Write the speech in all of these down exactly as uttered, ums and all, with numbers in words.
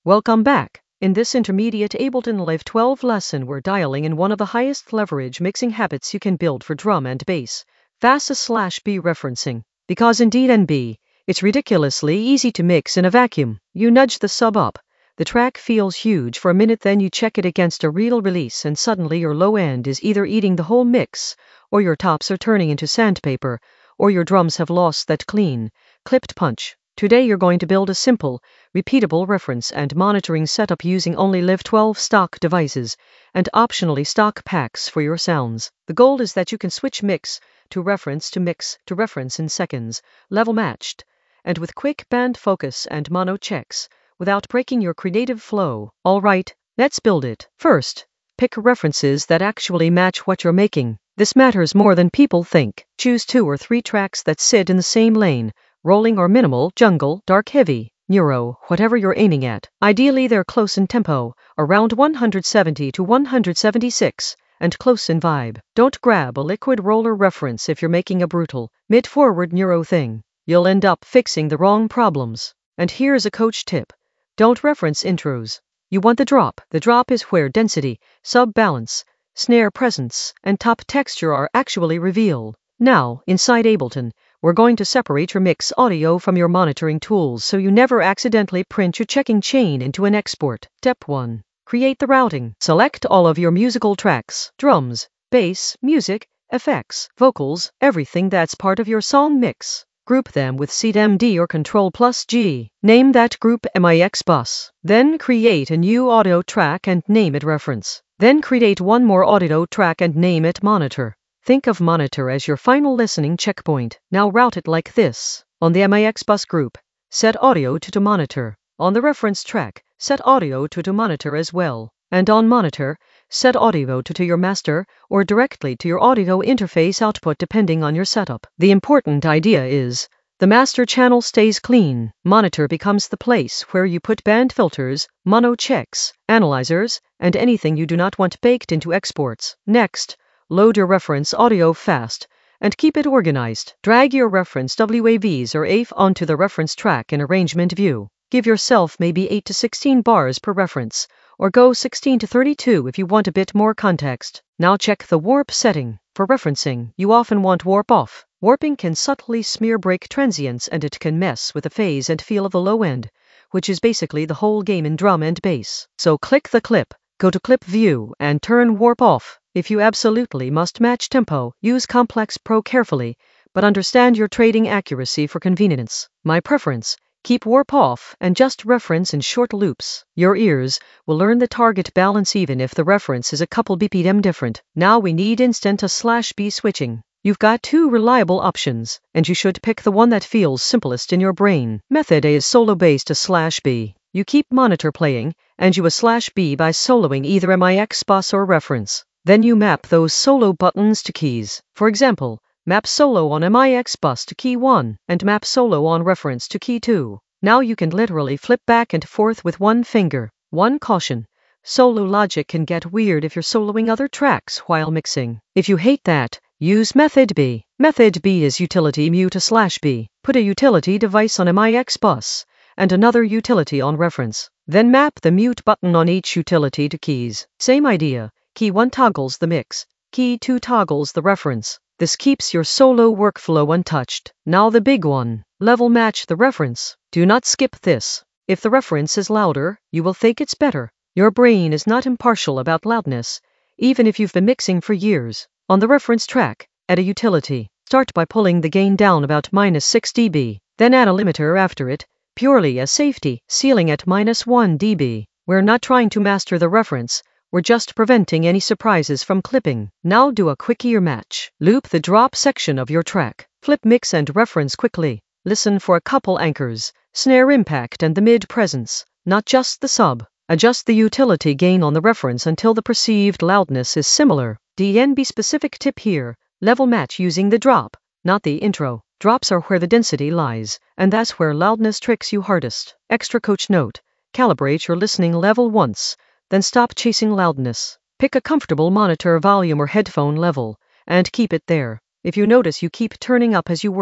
Welcome back. In this intermediate Ableton Live twelve lesson, we're dialing in one of the highest leverage mixing habits you can build for drum and bass, fast slash B referencing. Because indeed N B, it's ridiculously easy to mix in a vacuum. You nudge the sub up, the track feels huge for a minute, then you check it against a real release and suddenly your low end is either eating the whole mix, or your tops are turning into sandpaper, or your drums have lost that clean, clipped punch. Today you're going to build a simple, repeatable reference and monitoring setup using only Live twelve stock devices and optionally stock packs for your sounds. The goal is that you can switch mix to reference to mix to reference in seconds, level matched, and with quick band focus and mono checks, without breaking your creative flow. Alright, let's build it. First, pick references that actually match what you're making. This matters more than people think. Choose two or three tracks that sit in the same lane, rolling or minimal, jungle, dark heavy, neuro, whatever you're aiming at. Ideally they're close in tempo, around one seventy to one seventy-six, and close in vibe. Don't grab a liquid roller reference if you're making a brutal, mid-forward neuro thing. You'll end up fixing the wrong problems. And here's a coach tip. Don't reference intros. You want the drop. The drop is where density, sub-balance, snare presence, and top texture are actually revealed. Now, inside Ableton, we're going to separate your mix audio from your monitoring tools so you never accidentally print your checking chain into an export. Step one. Create the routing. Select all of your musical tracks, drums, bass, music, effects, vocals, everything that's part of your song mix. Group them with Shift M D or Control plus G. Name that group mix bus. Then create a new audio track and name it reference. Then create one more audio track and name it monitor. Think of monitor as your final listening checkpoint. Now route it like this. On the mix bus group, set audio to to monitor. On the reference track, set audio to to monitor as well. And on monitor, set audio to to your master or directly to your audio interface output depending on your setup. The important idea is, the master channel stays clean. Monitor becomes the place where you put band filters, mono checks, analyzers, and anything you do not want baked into exports. Next, load your reference audio fast and keep it organized. Drag your reference W A Vs or A F onto the reference track in arrangement view. Give yourself maybe eight to sixteen bars per reference, or go sixteen to thirty-two if you want a bit more context. Now check the warp setting. For referencing, you often want warp off. Warping can subtly smear break transients and it can mess with the phase and feel of the low end, which is basically the whole game in drum and bass. So click the clip, go to clip view and turn warp off. If you absolutely must match tempo, use Complex Pro carefully, but understand you're trading accuracy for convenience. My preference, keep warp off and just reference in short loops. Your ears will learn the target balance even if the reference is a couple B P M different. Now we need instant A slash B switching. You've got two reliable options, and you should pick the one that feels simplest in your brain. Method A is solo based A slash B. You keep monitor playing, and you A slash B by soloing either mix bus or reference. Then you map those solo buttons to keys. For example, map solo on mix bus to key one, and map solo on reference to key two. Now you can literally flip back and forth with one finger. One caution. Solo logic can get weird if you're soloing other tracks while mixing. If you hate that, use Method B. Method B is utility mute A slash B. Put a utility device on mix bus, and another utility on reference. Then map the mute button on each utility to keys. Same idea. Key one toggles the mix, key two toggles the reference. This keeps your solo workflow untouched. Now the big one, level match the reference. Do not skip this. If the reference is louder, you will think it's better. Your brain is not impartial about loudness, even if you've been mixing for years. On the reference track, add a utility. Start by pulling the gain down about minus six decibels. Then add a limiter after it, purely as safety, ceiling at minus one decibel. We're not trying to master the reference. We're just preventing any surprises from clipping. Now do a quick ear match. Loop the drop section of your track. Flip mix and reference quickly. Listen for a couple anchors, snare impact and the mid presence, not just the sub. Adjust the utility gain on the reference until the perceived loudness is similar. D N B specific tip here, level match using the drop, not the intro. Drops are where the density lies, and that's where loudness tricks you hardest. Extra coach note, calibrate your listening level once, then stop chasing loudness. Pick a comfortable monitor volume or headphone level, and keep it there. If you notice you keep turning up as you work,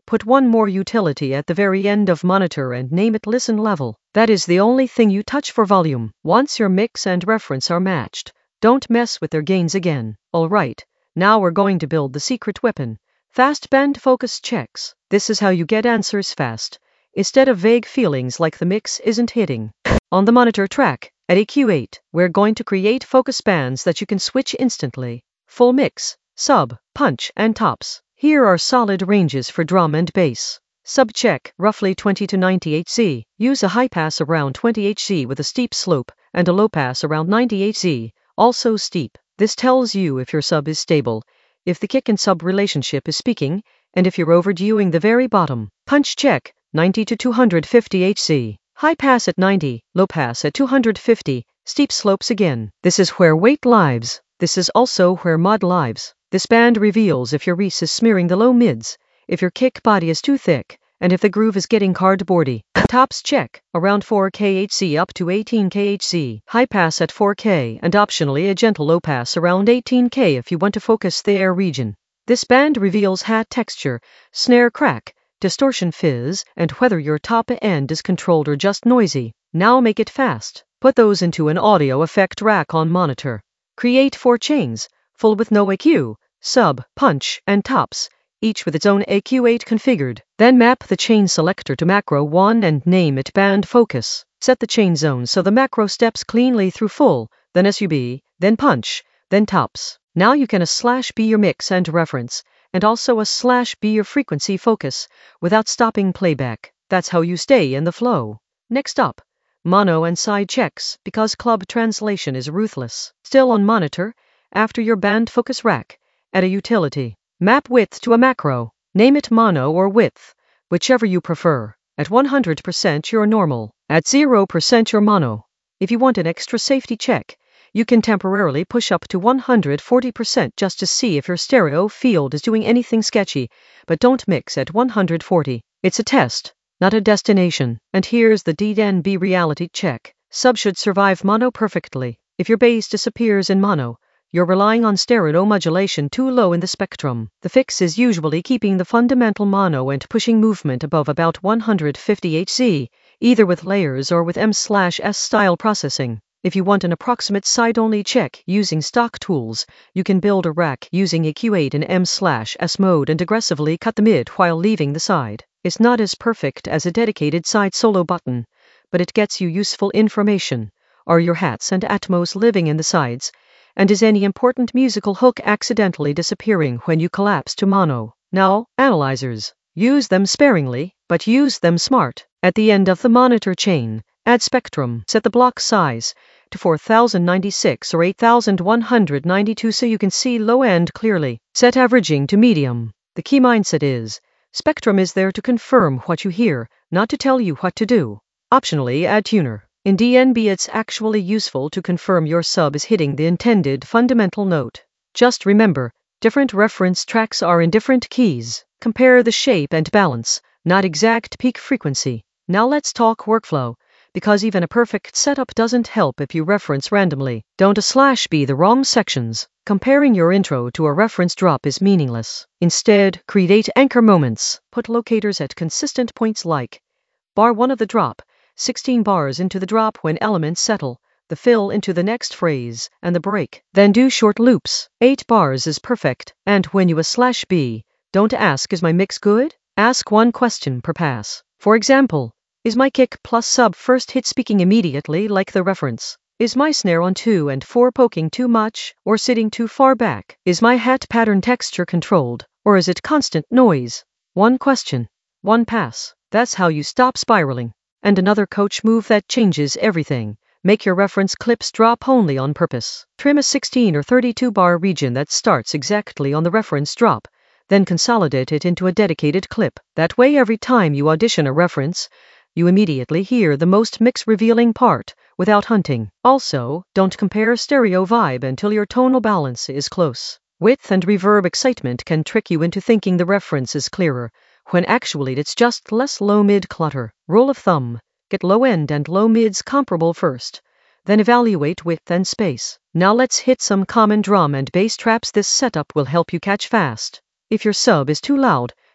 Put one more utility at the very end of monitor and name it listen level. That is the only thing you touch for volume. Once your mix and reference are matched, don't mess with their gains again. Alright, now we're going to build the secret weapon. Fast band focus checks. This is how you get answers fast, instead of vague feelings like the mix isn't hitting. On the monitor track, at E Q eight, we're going to create focus bands that you can switch instantly. Full mix, sub, punch, and tops. Here are solid ranges for drum and bass. Sub check, roughly twenty to ninety hertz. Use a high pass around twenty hertz with a steep slope, and a low pass around ninety hertz, also steep. This tells you if your sub is stable, if the kick and sub relationship is speaking, and if you're overdoing the very bottom. Punch check, ninety to two hundred fifty hertz. High pass at ninety, low pass at two hundred fifty, steep slopes again. This is where weight lives. This is also where mod lives. This band reveals if your Reese is smearing the low mids, if your kick body is too thick, and if the groove is getting cardboardy. Tops check, around four K H C up to eighteen K H C. High pass at four K, and optionally a gentle low pass around eighteen K if you want to focus the air region. This band reveals hat texture, snare crack, distortion fizz, and whether your top end is controlled or just noisy. Now make it fast. Put those into an audio effect rack on monitor. Create four chains, full with no E Q, sub, punch, and tops, each with its own E Q eight configured. Then map the chain selector to macro one and name it band focus. Set the chain zone so the macro steps cleanly through full, then sub, then punch, then tops. Now you can a slash B your mix and reference, and also a slash B your frequency focus, without stopping playback. That's how you stay in the flow. Next up, mono and side checks, because club translation is ruthless. Still on monitor, after your band focus rack, add a utility. Map width to a macro. Name it mono or width, whichever you prefer. At one hundred percent you're normal. At zero percent you're mono. If you want an extra safety check, you can temporarily push up to one hundred forty percent just to see if your stereo field is doing anything sketchy, but don't mix at one hundred forty. It's a test, not a destination. And here's the D N B reality check. Sub should survive mono perfectly. If your bass disappears in mono, you're relying on stereo modulation too low in the spectrum. The fix is usually keeping the fundamental mono and pushing movement above about one hundred fifty hertz, either with layers or with M slash S style processing. If you want an approximate side-only check using stock tools, you can build a rack using E Q eight in M slash S mode and aggressively cut the mid while leaving the side. It's not as perfect as a dedicated side solo button, but it gets you useful information. Are your hats and Atmos living in the sides? And is any important musical hook accidentally disappearing when you collapse to mono? Now, analyzers. Use them sparingly, but use them smart. At the end of the monitor chain, add spectrum. Set the block size to four thousand ninety-six or eight thousand one hundred ninety-two so you can see low end clearly. Set averaging to medium. The key mindset is, spectrum is there to confirm what you hear, not to tell you what to do. Optionally, add tuner. In D N B it's actually useful to confirm your sub is hitting the intended fundamental note. Just remember, different reference tracks are in different keys. Compare the shape and balance, not exact peak frequency. Now let's talk workflow, because even a perfect setup doesn't help if you reference randomly. Don't a slash B the wrong sections. Comparing your intro to a reference drop is meaningless. Instead, create anchor moments. Put locators at consistent points like bar one of the drop, sixteen bars into the drop when elements settle, the fill into the next phrase, and the break. Then do short loops. eight bars is perfect. And when you a slash B, don't ask is my mix good? Ask one question per pass. For example, is my kick plus sub first hit speaking immediately like the reference? Is my snare on two and four poking too much or sitting too far back? Is my hat pattern texture controlled, or is it constant noise? One question, one pass. That's how you stop spiraling. And another coach move that changes everything. Make your reference clips drop only on purpose. Trim a sixteen or thirty-two bar region that starts exactly on the reference drop, then consolidate it into a dedicated clip. That way every time you audition a reference, you immediately hear the most mix-revealing part, without hunting. Also, don't compare stereo vibe until your tonal balance is close. Width and reverb excitement can trick you into thinking the reference is clearer, when actually it's just less low-mid clutter. Rule of thumb, get low-end and low-mids comparable first, then evaluate width and space. Now let's hit some common drum and bass traps. This setup will help you catch fast. If your sub is too loud,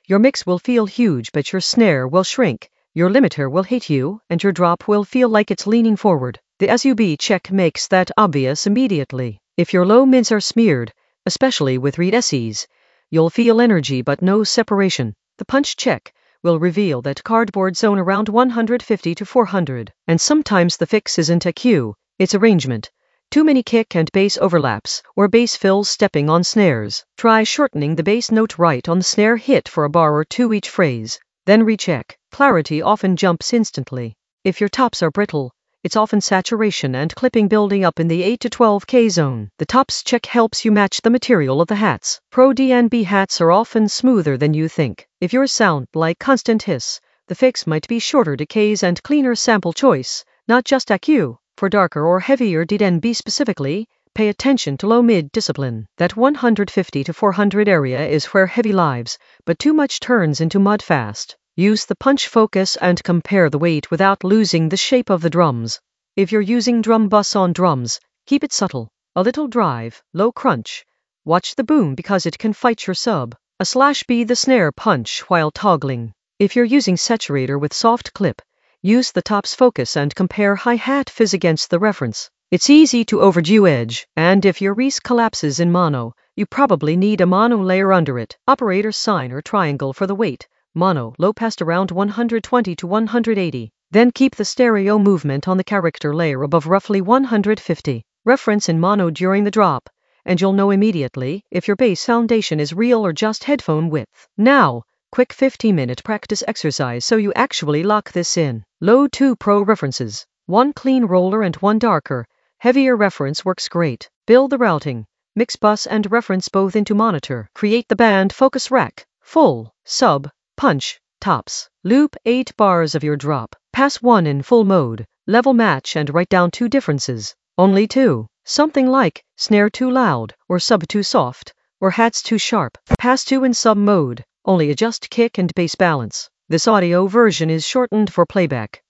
Your mix will feel huge, but your snare will shrink. Your limiter will hit you, and your drop will feel like it's leaning forward. The S U B check makes that obvious immediately. If your low mids are smeared, especially with reed S Es, you'll feel energy but no separation. The punch check will reveal that cardboard zone around one fifty to four hundred. And sometimes the fix isn't a cue, it's arrangement. Too many kick and bass overlaps, or bass fills stepping on snares. Try shortening the bass note right on the snare hit for a bar or two each phrase. Then recheck. Clarity often jumps instantly. If your tops are brittle, it's often saturation and clipping building up in the eight to twelve K zone. The tops check helps you match the material of the hats. Pro D N B hats are often smoother than you think. If yours sound like constant hiss, the fix might be shorter decays and cleaner sample choice, not just A Q. For darker or heavier D N B specifically, pay attention to low-mid discipline. That one fifty to four hundred area is where heavy lives, but too much turns into mud fast. Use the punch focus and compare the weight without losing the shape of the drums. If you're using drum bus on drums, keep it subtle. A little drive, low crunch. Watch the boom because it can fight your sub. A slash B the snare punch while toggling. If you're using saturator with soft clip, use the tops focus and compare hi-hat fizz against the reference. It's easy to overdo edge, and if your Reese collapses in mono, you probably need a mono layer under it. Operator sign or triangle for the weight. Mono, low past around one twenty to one eighty. Then keep the stereo movement on the character layer above roughly one fifty. Reference in mono during the drop, and you'll know immediately if your bass foundation is real or just headphone width. Now, quick fifteen minute practice exercise so you actually lock this in. Low two pro references. One clean roller and one darker, heavier reference works great. Build the routing. Mix bus and reference both into monitor. Create the band focus rack. Full, sub, punch, tops. Loop eight bars of your drop. Pass one in full mode. Level match and write down two differences. Only two. Something like snare too loud, or sub too soft, or hats too sharp. Pass two in sub mode. Only adjust kick and bass balance. This audio version is shortened for playback.